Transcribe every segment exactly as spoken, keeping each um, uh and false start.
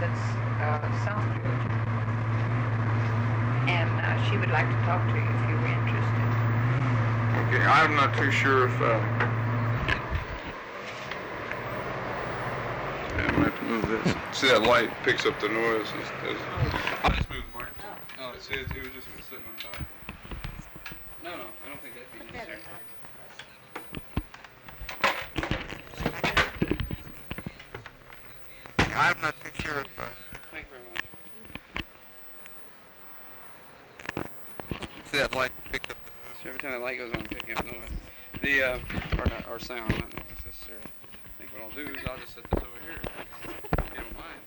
that's uh, Southfield. And uh, she would like to talk to you if you were interested. Okay, I'm not too sure if... Uh, yeah, I'm going to have to move this. See, that light picks up the noise. It's, it's, I'll just move the microphone. Oh, it says it was just sitting on top. No, no, I don't think that'd be necessary. I'm not too sure if... Uh, Thank you very much. See that light picks up the noise? So every time that light goes on, picking up noise. The, uh, or, not, or sound, not noise necessarily. I think what I'll do is I'll just set this over here. If you don't mind.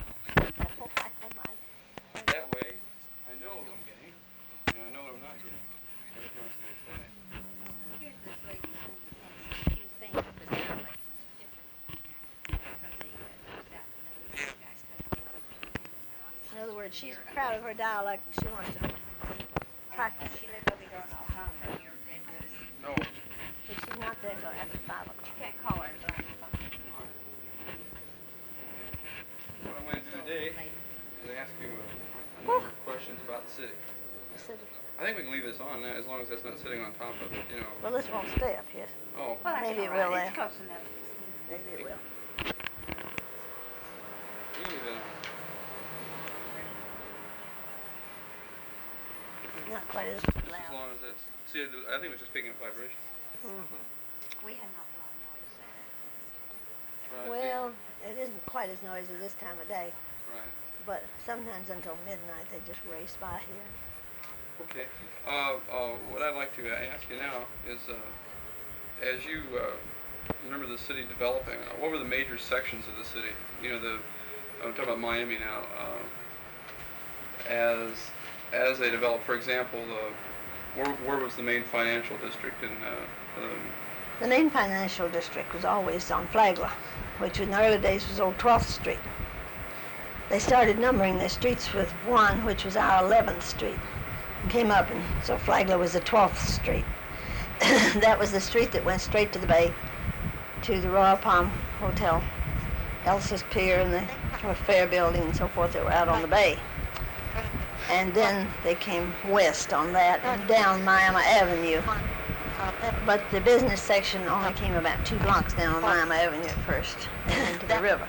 That way, I know what I'm getting, and I know what I'm not getting. Everything else is the same. Here's this lady saying, she was saying it was dialect was different from the uh, South Middle guys. In other words, she's proud of her dialect and she wants to practice She it. lives over there on Alhambra near Redwood. No. But she's not there until after five o'clock. You can't call her until after five. What I'm going to do today is ask you a number of questions about the city. The city. I think we can leave this on now, as long as that's not sitting on top of it, you know. Well, this won't stay up here. Oh, Well, that's Maybe it all right. will It's there. close enough. Maybe it will. we can leave it on. Not quite as Just as loud. long as it's... See, I think it was just picking up vibration. Mm-hmm. We had an awful lot of noise there. Right. Well, it isn't quite as noisy this time of day, Right. but sometimes until midnight they just race by here. Okay. Uh, uh, what I'd like to ask you now is, uh, as you uh, remember the city developing, uh, what were the major sections of the city? You know, the I'm talking about Miami now. Uh, as as they developed, for example, the where, where was the main financial district in? Uh, um, The main financial district was always on Flagler, which in the early days was Old twelfth Street. They started numbering their streets with one, which was our eleventh Street. And came up, and so Flagler was the twelfth Street. That was the street that went straight to the bay, to the Royal Palm Hotel, Elsa's Pier, and the Fair Building, and so forth that were out on the bay. And then they came west on that and down Miami Avenue. But the business section only came about two blocks down Miami Avenue at first, and into the river.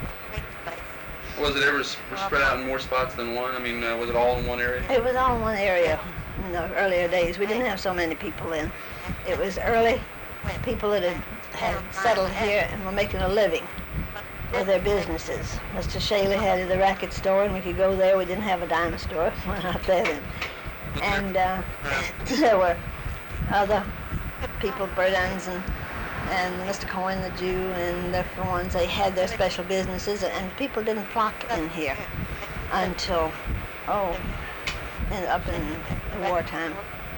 was it ever s- spread out in more spots than one? I mean, uh, was it all in one area? It was all in one area in the earlier days. We didn't have so many people then. It was early people that had, had settled here and were making a living with their businesses. Mister Shaley had the racket store, and we could go there. We didn't have a dime store. We're not there then. And uh, there were other people, Burdens and and Mister Cohen, the Jew, and the different ones. They had their special businesses, and people didn't flock in here until, oh, and up in the wartime.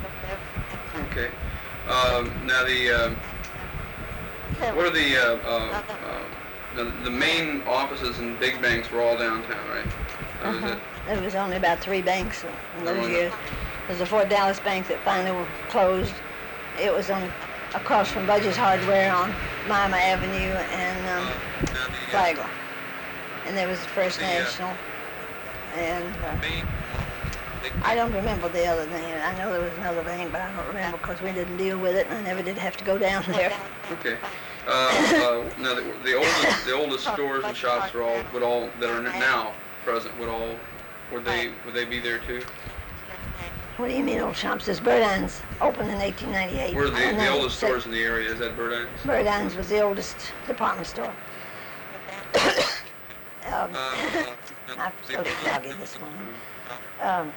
Okay. Um, now the um, what are the uh, uh, uh, the, the main offices and big banks were all downtown, right? That was Uh-huh. it. There was only about three banks in There those was- years. There's the Fort Dallas Bank that finally closed. It was on across from Budge's Hardware on Miami Avenue and um, Flagler. And there was the First The, uh, National. And uh, Main. I don't remember the other name. I know there was another bank, but I don't remember because we didn't deal with it, and I never did have to go down there. Okay. Uh, uh, now the, the oldest the oldest stores and shops are all would all that are now present would all would they would they be there too? What do you mean old shops? There's Burdines, opened in eighteen ninety-eight. Where are the, And the then oldest se- stores in the area? Is that Burdines? Burdines was the oldest department store. um, Uh, I'm so foggy this morning. Um,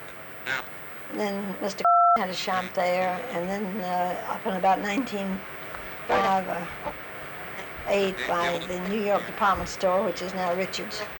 then Mister had a shop there, and then uh, up in about nineteen oh five or eight by the New York department store, which is now Richards.